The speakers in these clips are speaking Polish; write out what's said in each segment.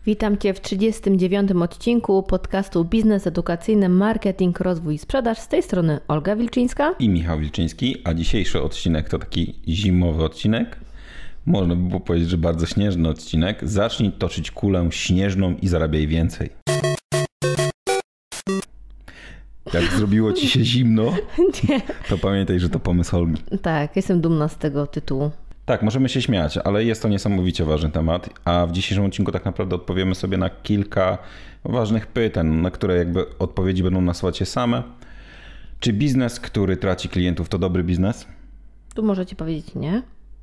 Witam Cię w 39. odcinku podcastu Biznes Edukacyjny, Marketing, Rozwój i Sprzedaż. Z tej strony Olga Wilczyńska i Michał Wilczyński, a dzisiejszy odcinek to taki zimowy odcinek. Można by było powiedzieć, że bardzo śnieżny odcinek. Zacznij toczyć kulę śnieżną i zarabiaj więcej. Jak zrobiło Ci się zimno, Nie. to pamiętaj, że to pomysł Olgi. Tak, jestem dumna z tego tytułu. Tak, możemy się śmiać, ale jest to niesamowicie ważny temat, a w dzisiejszym odcinku tak naprawdę odpowiemy sobie na kilka ważnych pytań, na które jakby odpowiedzi będą nasuwać się same. Czy biznes, który traci klientów, to dobry biznes? Tu możecie powiedzieć nie.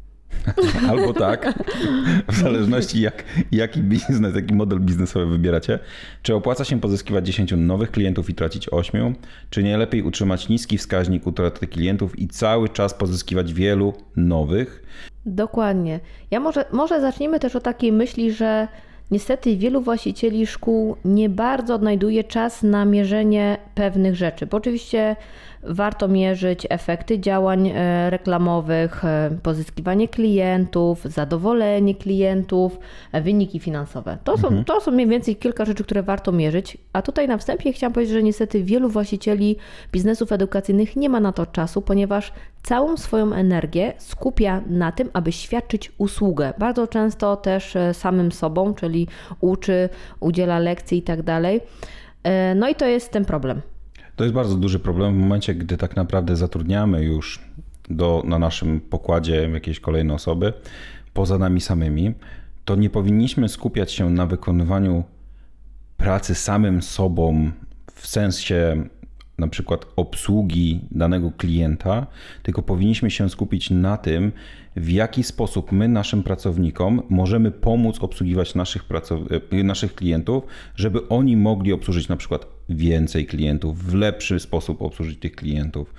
Albo tak, w zależności jaki biznes, jaki model biznesowy wybieracie. Czy opłaca się pozyskiwać 10 nowych klientów i tracić 8? Czy nie lepiej utrzymać niski wskaźnik utraty klientów i cały czas pozyskiwać wielu nowych? Dokładnie. Ja może zacznijmy też od takiej myśli, że niestety wielu właścicieli szkół nie bardzo odnajduje czas na mierzenie pewnych rzeczy, bo oczywiście warto mierzyć efekty działań reklamowych, pozyskiwanie klientów, zadowolenie klientów, wyniki finansowe. To są mniej więcej kilka rzeczy, które warto mierzyć, a tutaj na wstępie chciałam powiedzieć, że niestety wielu właścicieli biznesów edukacyjnych nie ma na to czasu, ponieważ całą swoją energię skupia na tym, aby świadczyć usługę. Bardzo często też samym sobą, czyli uczy, udziela lekcji i tak dalej. No i to jest ten problem. To jest bardzo duży problem w momencie, gdy tak naprawdę zatrudniamy już na naszym pokładzie jakieś kolejne osoby poza nami samymi, to nie powinniśmy skupiać się na wykonywaniu pracy samym sobą w sensie na przykład obsługi danego klienta, tylko powinniśmy się skupić na tym, w jaki sposób my naszym pracownikom możemy pomóc obsługiwać naszych klientów, żeby oni mogli obsłużyć na przykład więcej klientów, w lepszy sposób obsłużyć tych klientów,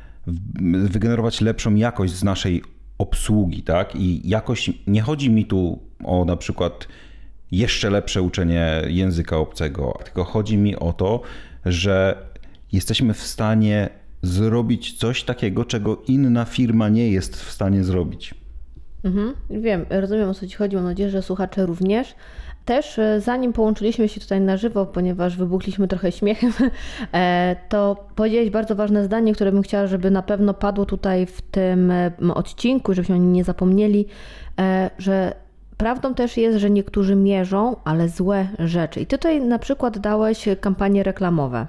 wygenerować lepszą jakość z naszej obsługi, tak? I jakość, nie chodzi mi tu o na przykład jeszcze lepsze uczenie języka obcego, tylko chodzi mi o to, że jesteśmy w stanie zrobić coś takiego, czego inna firma nie jest w stanie zrobić. Wiem, rozumiem, o co Ci chodzi, mam nadzieję, że słuchacze również. Też zanim połączyliśmy się tutaj na żywo, ponieważ wybuchliśmy trochę śmiechem, to powiedziałeś bardzo ważne zdanie, które bym chciała, żeby na pewno padło tutaj w tym odcinku, żebyśmy o nim nie zapomnieli, że prawdą też jest, że niektórzy mierzą, ale złe rzeczy. I ty tutaj na przykład dałeś kampanie reklamowe.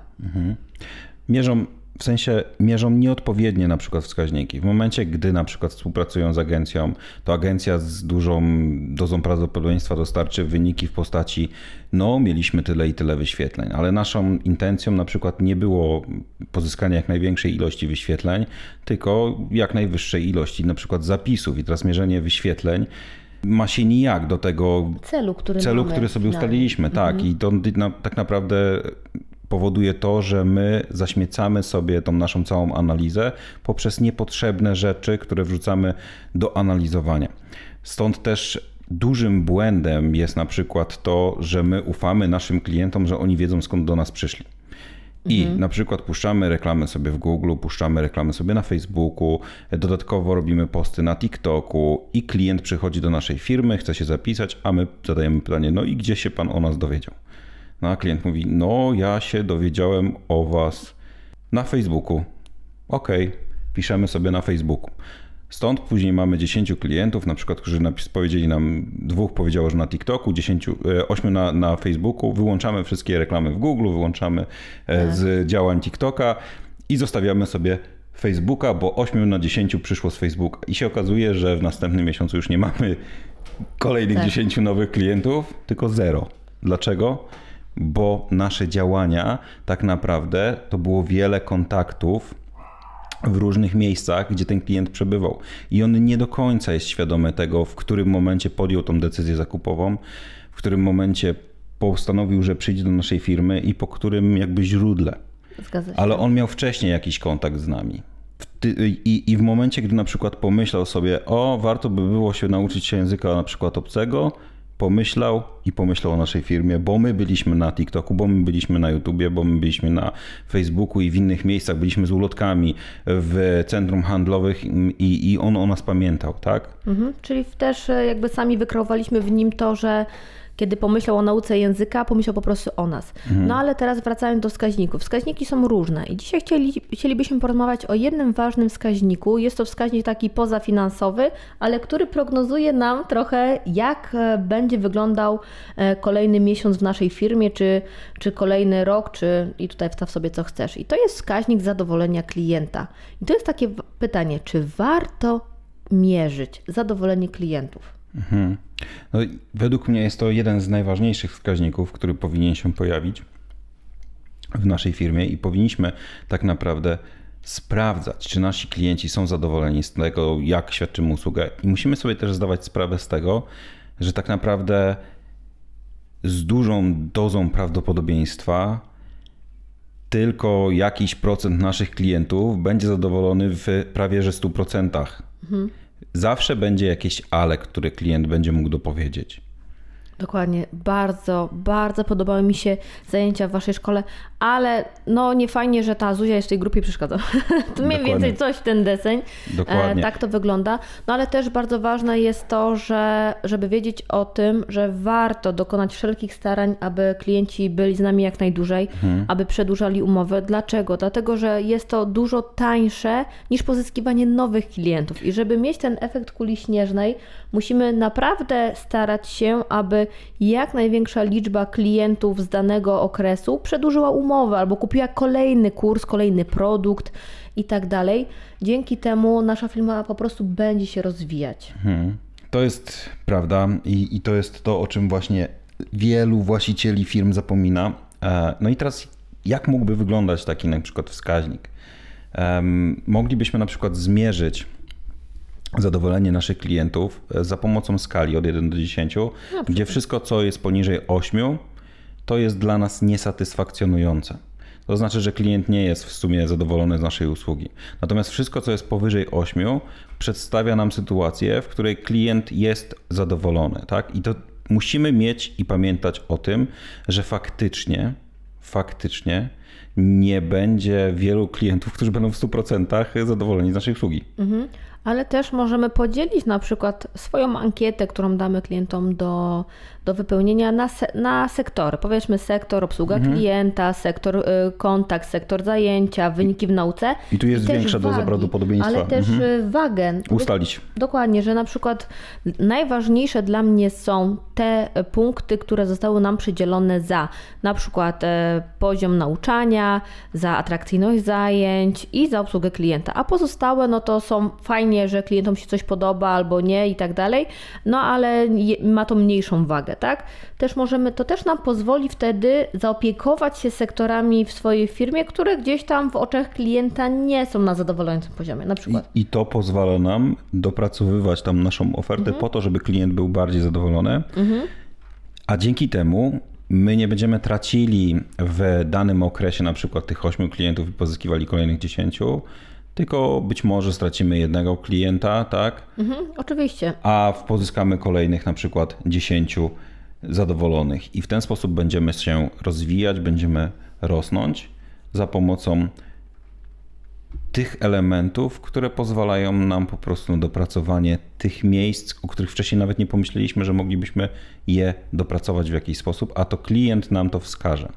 Mierzą nieodpowiednie na przykład wskaźniki. W momencie, gdy na przykład współpracują z agencją, to agencja z dużą dozą prawdopodobieństwa dostarczy wyniki w postaci mieliśmy tyle i tyle wyświetleń, ale naszą intencją na przykład nie było pozyskania jak największej ilości wyświetleń, tylko jak najwyższej ilości na przykład zapisów i teraz mierzenie wyświetleń ma się nijak do tego celu, który sobie ustaliliśmy. Tak, i to tak naprawdę powoduje to, że my zaśmiecamy sobie tą naszą całą analizę poprzez niepotrzebne rzeczy, które wrzucamy do analizowania. Stąd też dużym błędem jest na przykład to, że my ufamy naszym klientom, że oni wiedzą, skąd do nas przyszli. I na przykład puszczamy reklamy sobie w Google, puszczamy reklamy sobie na Facebooku, dodatkowo robimy posty na TikToku i klient przychodzi do naszej firmy, chce się zapisać, a my zadajemy pytanie, i gdzie się pan o nas dowiedział? A klient mówi, ja się dowiedziałem o was na Facebooku. Okej, piszemy sobie na Facebooku. Stąd później mamy 10 klientów, na przykład, którzy powiedzieli nam, 2 powiedziało, że na TikToku, 8 na Facebooku, wyłączamy wszystkie reklamy w Google, wyłączamy z działań TikToka i zostawiamy sobie Facebooka, bo 8 na 10 przyszło z Facebooka. I się okazuje, że w następnym miesiącu już nie mamy kolejnych 10 nowych klientów, tylko 0. Dlaczego? Bo nasze działania tak naprawdę to było wiele kontaktów w różnych miejscach, gdzie ten klient przebywał. I on nie do końca jest świadomy tego, w którym momencie podjął tą decyzję zakupową, w którym momencie postanowił, że przyjdzie do naszej firmy i po którym jakby źródle. Zgadza się. Ale on miał wcześniej jakiś kontakt z nami. I w momencie, gdy na przykład pomyślał sobie, warto by było się nauczyć się języka na przykład obcego, pomyślał o naszej firmie, bo my byliśmy na TikToku, bo my byliśmy na YouTubie, bo my byliśmy na Facebooku i w innych miejscach, byliśmy z ulotkami w centrum handlowych i on o nas pamiętał, tak? Czyli też jakby sami wykreowaliśmy w nim to, że kiedy pomyślał o nauce języka, pomyślał po prostu o nas. No ale teraz wracając do wskaźników. Wskaźniki są różne i dzisiaj chcielibyśmy porozmawiać o jednym ważnym wskaźniku. Jest to wskaźnik taki pozafinansowy, ale który prognozuje nam trochę, jak będzie wyglądał kolejny miesiąc w naszej firmie, czy kolejny rok, i tutaj wstaw sobie co chcesz. I to jest wskaźnik zadowolenia klienta. I to jest takie pytanie, czy warto mierzyć zadowolenie klientów? No, według mnie jest to jeden z najważniejszych wskaźników, który powinien się pojawić w naszej firmie i powinniśmy tak naprawdę sprawdzać, czy nasi klienci są zadowoleni z tego, jak świadczymy usługę. I musimy sobie też zdawać sprawę z tego, że tak naprawdę z dużą dozą prawdopodobieństwa tylko jakiś procent naszych klientów będzie zadowolony w prawie że 100%. Zawsze będzie jakieś ale, które klient będzie mógł dopowiedzieć. Dokładnie. Bardzo, bardzo podobały mi się zajęcia w waszej szkole, ale no nie fajnie, że ta Zuzia jest w tej grupie przeszkadza. To mniej więcej coś w ten deseń. Dokładnie. Tak to wygląda. No ale też bardzo ważne jest to, żeby wiedzieć o tym, że warto dokonać wszelkich starań, aby klienci byli z nami jak najdłużej, aby przedłużali umowy. Dlaczego? Dlatego, że jest to dużo tańsze niż pozyskiwanie nowych klientów. I żeby mieć ten efekt kuli śnieżnej, musimy naprawdę starać się, aby jak największa liczba klientów z danego okresu przedłużyła umowę albo kupiła kolejny kurs, kolejny produkt i tak dalej. Dzięki temu nasza firma po prostu będzie się rozwijać. To jest prawda i to jest to, o czym właśnie wielu właścicieli firm zapomina. No i teraz jak mógłby wyglądać taki na przykład wskaźnik? Moglibyśmy na przykład zmierzyć zadowolenie naszych klientów za pomocą skali od 1 do 10, gdzie wszystko, co jest poniżej 8, to jest dla nas niesatysfakcjonujące. To znaczy, że klient nie jest w sumie zadowolony z naszej usługi. Natomiast wszystko, co jest powyżej 8, przedstawia nam sytuację, w której klient jest zadowolony. Tak? I to musimy mieć i pamiętać o tym, że faktycznie nie będzie wielu klientów, którzy będą w 100% zadowoleni z naszej usługi. Ale też możemy podzielić na przykład swoją ankietę, którą damy klientom do wypełnienia na sektory. Powiedzmy sektor obsługa klienta, sektor kontakt, sektor zajęcia, wyniki w nauce. I tu jest większa doza prawdopodobieństwa. Ale też wagę. Ustalić. Dokładnie, że na przykład najważniejsze dla mnie są te punkty, które zostały nam przydzielone za na przykład poziom nauczania, za atrakcyjność zajęć i za obsługę klienta. A pozostałe no to są fajnie, że klientom się coś podoba albo nie i tak dalej, no ale ma to mniejszą wagę, tak? To też nam pozwoli wtedy zaopiekować się sektorami w swojej firmie, które gdzieś tam w oczach klienta nie są na zadowalającym poziomie, na przykład. I to pozwala nam dopracowywać tam naszą ofertę po to, żeby klient był bardziej zadowolony, a dzięki temu my nie będziemy tracili w danym okresie na przykład tych 8 klientów i pozyskiwali kolejnych 10, tylko być może stracimy jednego klienta, tak? Oczywiście. A pozyskamy kolejnych na przykład 10 zadowolonych i w ten sposób będziemy się rozwijać, będziemy rosnąć za pomocą tych elementów, które pozwalają nam po prostu na dopracowanie tych miejsc, o których wcześniej nawet nie pomyśleliśmy, że moglibyśmy je dopracować w jakiś sposób, a to klient nam to wskaże.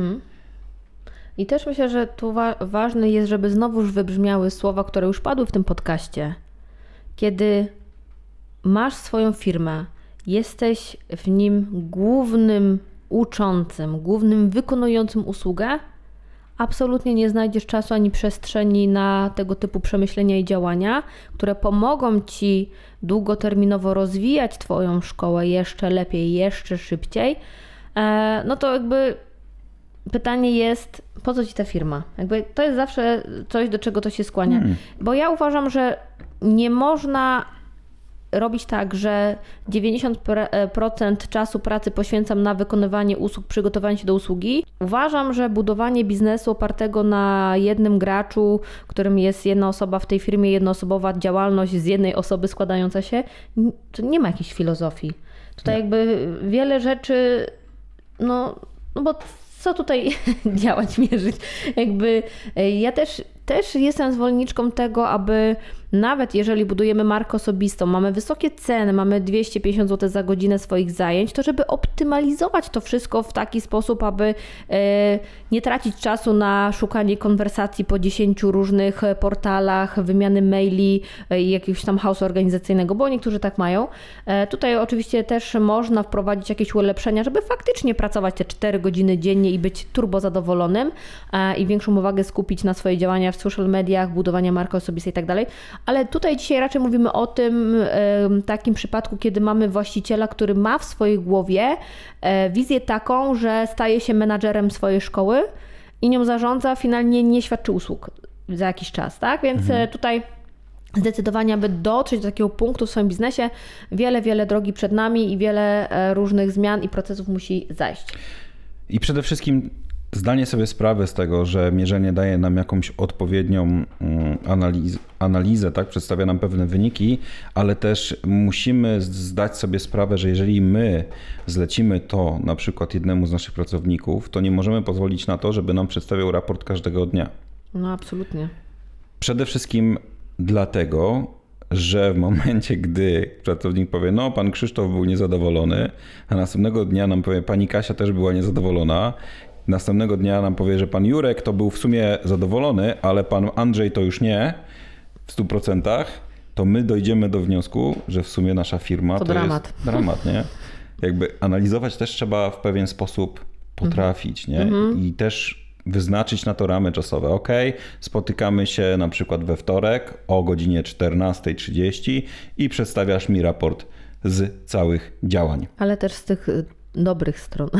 I też myślę, że tu ważne jest, żeby znowuż wybrzmiały słowa, które już padły w tym podcaście. Kiedy masz swoją firmę, jesteś w nim głównym uczącym, głównym wykonującym usługę, absolutnie nie znajdziesz czasu ani przestrzeni na tego typu przemyślenia i działania, które pomogą Ci długoterminowo rozwijać Twoją szkołę jeszcze lepiej, jeszcze szybciej. No to jakby pytanie jest, po co Ci ta firma? Jakby to jest zawsze coś, do czego to się skłania. Bo ja uważam, że nie można robić tak, że 90% czasu pracy poświęcam na wykonywanie usług, przygotowanie się do usługi. Uważam, że budowanie biznesu opartego na jednym graczu, którym jest jedna osoba w tej firmie, jednoosobowa działalność z jednej osoby składająca się, to nie ma jakiejś filozofii. Tutaj jakby wiele rzeczy, no bo co tutaj działać, mierzyć? Jakby ja też też jestem zwolenniczką tego, aby nawet jeżeli budujemy markę osobistą, mamy wysokie ceny, mamy 250 zł za godzinę swoich zajęć, to żeby optymalizować to wszystko w taki sposób, aby nie tracić czasu na szukanie konwersacji po 10 różnych portalach, wymiany maili, jakiegoś tam chaosu organizacyjnego, bo niektórzy tak mają. Tutaj oczywiście też można wprowadzić jakieś ulepszenia, żeby faktycznie pracować te 4 godziny dziennie i być turbo zadowolonym i większą uwagę skupić na swoje działania w social mediach, budowania marki osobistej i tak dalej. Ale tutaj dzisiaj raczej mówimy o tym takim przypadku, kiedy mamy właściciela, który ma w swojej głowie wizję taką, że staje się menadżerem swojej szkoły i nią zarządza, finalnie nie świadczy usług za jakiś czas, tak? Więc tutaj zdecydowanie, aby dotrzeć do takiego punktu w swoim biznesie, wiele drogi przed nami i wiele różnych zmian i procesów musi zajść. I przede wszystkim zdanie sobie sprawy z tego, że mierzenie daje nam jakąś odpowiednią analizę, tak? Przedstawia nam pewne wyniki, ale też musimy zdać sobie sprawę, że jeżeli my zlecimy to na przykład jednemu z naszych pracowników, to nie możemy pozwolić na to, żeby nam przedstawiał raport każdego dnia. No absolutnie. Przede wszystkim dlatego, że w momencie, gdy pracownik powie, no pan Krzysztof był niezadowolony, a następnego dnia nam powie, pani Kasia też była niezadowolona, następnego dnia nam powie, że pan Jurek to był w sumie zadowolony, ale pan Andrzej to już nie w 100%, to my dojdziemy do wniosku, że w sumie nasza firma to dramat. Jest dramat, nie? Jakby analizować też trzeba w pewien sposób potrafić, nie? I też wyznaczyć na to ramy czasowe. Ok, spotykamy się na przykład we wtorek o godzinie 14:30 i przedstawiasz mi raport z całych działań. Ale też z tych dobrych stron.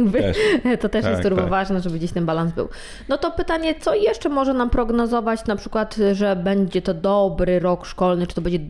To też jest turbo ważne, żeby gdzieś ten balans był. No to pytanie, co jeszcze może nam prognozować, na przykład, że będzie to dobry rok szkolny, czy to będzie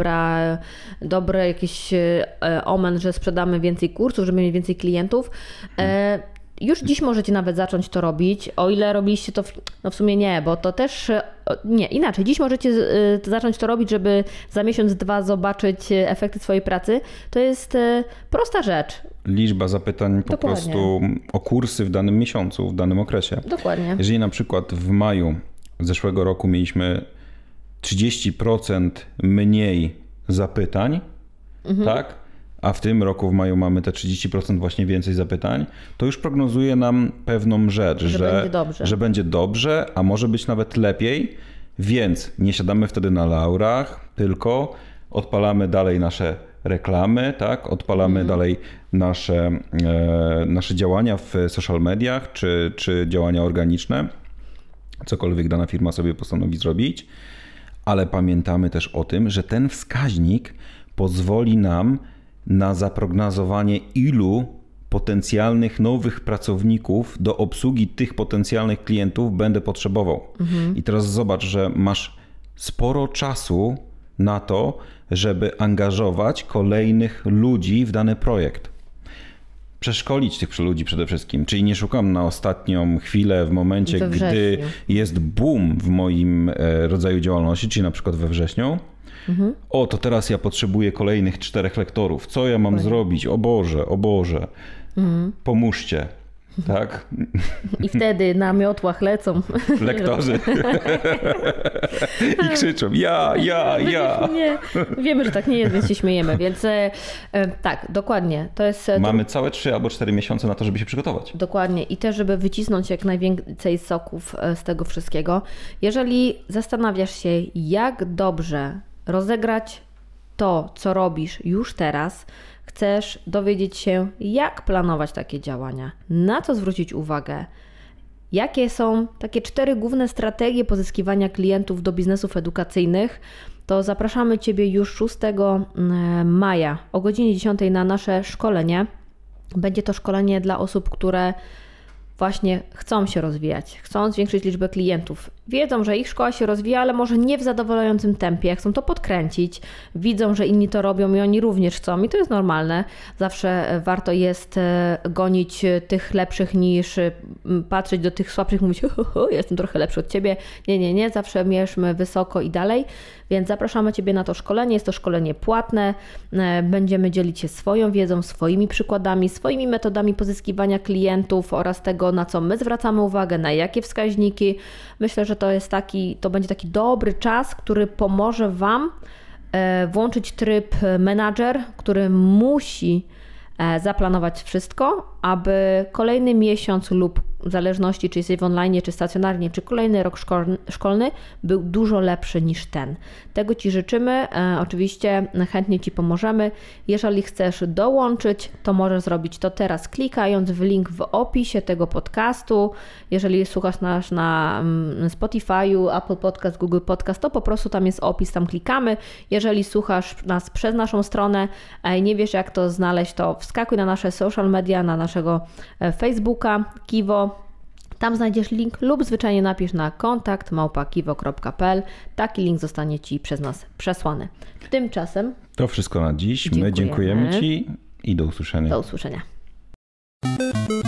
dobry jakiś omen, że sprzedamy więcej kursów, że będziemy mieć więcej klientów. Już dziś możecie nawet zacząć to robić, o ile robiliście to, no w sumie nie, bo to też, nie, inaczej. Dziś możecie zacząć to robić, żeby za miesiąc, 2 zobaczyć efekty swojej pracy. To jest prosta rzecz. Liczba zapytań po prostu o kursy w danym miesiącu, w danym okresie. Dokładnie. Jeżeli na przykład w maju zeszłego roku mieliśmy 30% mniej zapytań, tak? A w tym roku w maju mamy te 30% właśnie więcej zapytań, to już prognozuje nam pewną rzecz, że będzie dobrze, a może być nawet lepiej, więc nie siadamy wtedy na laurach, tylko odpalamy dalej nasze reklamy, tak? Odpalamy dalej nasze działania w social mediach, czy działania organiczne, cokolwiek dana firma sobie postanowi zrobić, ale pamiętamy też o tym, że ten wskaźnik pozwoli nam na zaprognozowanie, ilu potencjalnych nowych pracowników do obsługi tych potencjalnych klientów będę potrzebował. I teraz zobacz, że masz sporo czasu na to, żeby angażować kolejnych ludzi w dany projekt. Przeszkolić tych ludzi przede wszystkim, czyli nie szukam na ostatnią chwilę w momencie, gdy jest boom w moim rodzaju działalności, czyli na przykład we wrześniu. O, to teraz ja potrzebuję kolejnych 4 lektorów. Co ja mam zrobić? O Boże. Pomóżcie. Tak? I wtedy na miotłach lecą lektorzy. I krzyczą ja. Nie, wiemy, że tak nie jest, więc się śmiejemy. Więc tak, dokładnie. To jest. Mamy całe 3 albo 4 miesiące na to, żeby się przygotować. Dokładnie. I też, żeby wycisnąć jak najwięcej soków z tego wszystkiego. Jeżeli zastanawiasz się, jak dobrze rozegrać to, co robisz już teraz, chcesz dowiedzieć się, jak planować takie działania, na co zwrócić uwagę, jakie są takie 4 główne strategie pozyskiwania klientów do biznesów edukacyjnych, to zapraszamy Ciebie już 6 maja o godzinie 10 na nasze szkolenie. Będzie to szkolenie dla osób, które właśnie chcą się rozwijać, chcą zwiększyć liczbę klientów. Wiedzą, że ich szkoła się rozwija, ale może nie w zadowalającym tempie. Chcą to podkręcić, widzą, że inni to robią i oni również chcą i to jest normalne. Zawsze warto jest gonić tych lepszych niż patrzeć do tych słabszych i mówić jestem trochę lepszy od Ciebie. Nie, zawsze mierzmy wysoko i dalej. Więc zapraszamy Ciebie na to szkolenie. Jest to szkolenie płatne. Będziemy dzielić się swoją wiedzą, swoimi przykładami, swoimi metodami pozyskiwania klientów oraz tego, na co my zwracamy uwagę, na jakie wskaźniki. Myślę, że że to będzie taki dobry czas, który pomoże Wam włączyć tryb menadżer, który musi zaplanować wszystko, aby kolejny miesiąc lub w zależności czy jesteś w online, czy stacjonarnie, czy kolejny rok szkolny był dużo lepszy niż ten. Tego Ci życzymy. Oczywiście chętnie Ci pomożemy. Jeżeli chcesz dołączyć, to możesz zrobić to teraz klikając w link w opisie tego podcastu. Jeżeli słuchasz nas na Spotify'u, Apple Podcast, Google Podcast, to po prostu tam jest opis, tam klikamy. Jeżeli słuchasz nas przez naszą stronę i nie wiesz jak to znaleźć, to wskakuj na nasze social media, na naszego Facebooka, Kiwo. Tam znajdziesz link lub zwyczajnie napisz na kontakt@kiwo.pl. Taki link zostanie Ci przez nas przesłany. Tymczasem to wszystko na dziś. My dziękujemy Ci i do usłyszenia. Do usłyszenia.